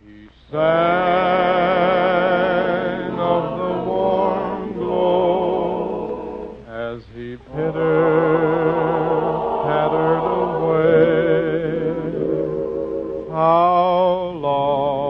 Sang of the warm glow as he pitter-pattered away. How long